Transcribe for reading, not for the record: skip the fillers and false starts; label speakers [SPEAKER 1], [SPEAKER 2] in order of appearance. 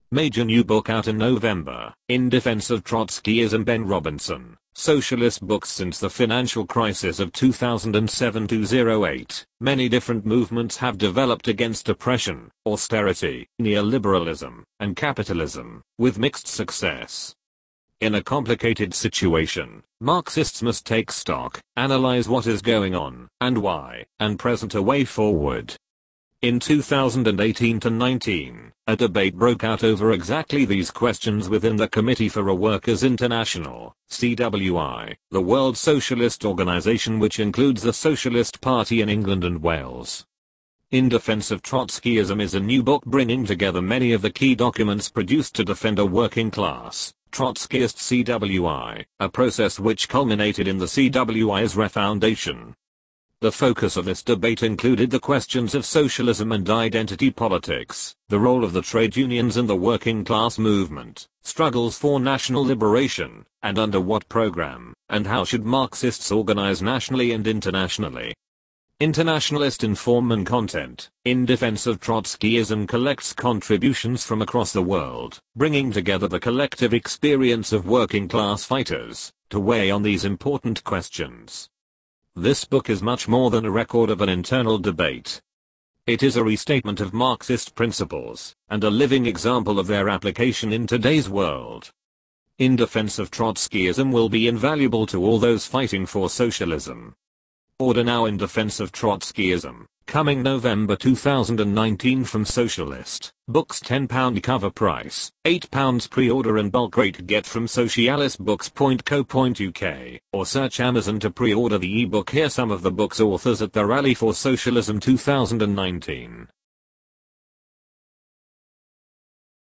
[SPEAKER 1] Major new book out in November. In Defense of Trotskyism, Ben Robinson. Socialist books since the financial crisis of 2007-08. Many different movements have developed against oppression, austerity, neoliberalism, and capitalism, with mixed success. In a complicated situation, Marxists must take stock, analyze what is going on, and why, and present a way forward. In 2018-19, a debate broke out over exactly these questions within the Committee for a Workers' International, CWI, the World Socialist Organization, which includes the Socialist Party in England and Wales. In Defense of Trotskyism is a new book bringing together many of the key documents produced to defend a working class, Trotskyist CWI, a process which culminated in the CWI's refoundation. The focus of this debate included the questions of socialism and identity politics, the role of the trade unions in the working class movement, struggles for national liberation, and under what program, and how should Marxists organize nationally and internationally. Internationalist in form and content, In Defense of Trotskyism collects contributions from across the world, bringing together the collective experience of working class fighters, to weigh on these important questions. This book is much more than a record of an internal debate. It is a restatement of Marxist principles, and a living example of their application in today's world. In Defense of Trotskyism will be invaluable to all those fighting for socialism. Order now In Defense of Trotskyism, coming November 2019 from Socialist Books. £10 cover price, £8 pre-order and bulk rate. Get from socialistbooks.co.uk, or search Amazon to pre-order the ebook. Hear some of the book's authors at the Rally for Socialism 2019.